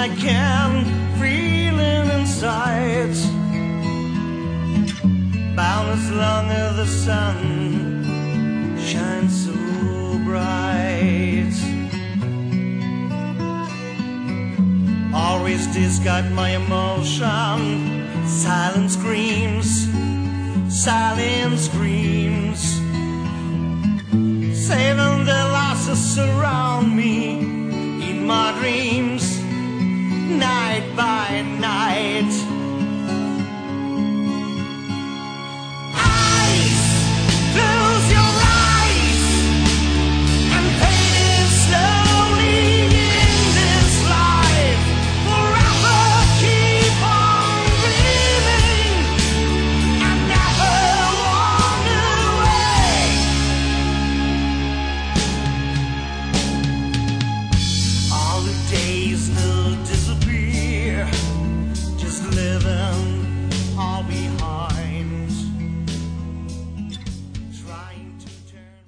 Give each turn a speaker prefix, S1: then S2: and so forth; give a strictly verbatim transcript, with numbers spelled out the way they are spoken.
S1: I can, feeling inside. Bound as long as the sun shines so bright. Always discard my emotion. Silent screams, silent screams, saving the losses surround me in my dreams, night by night.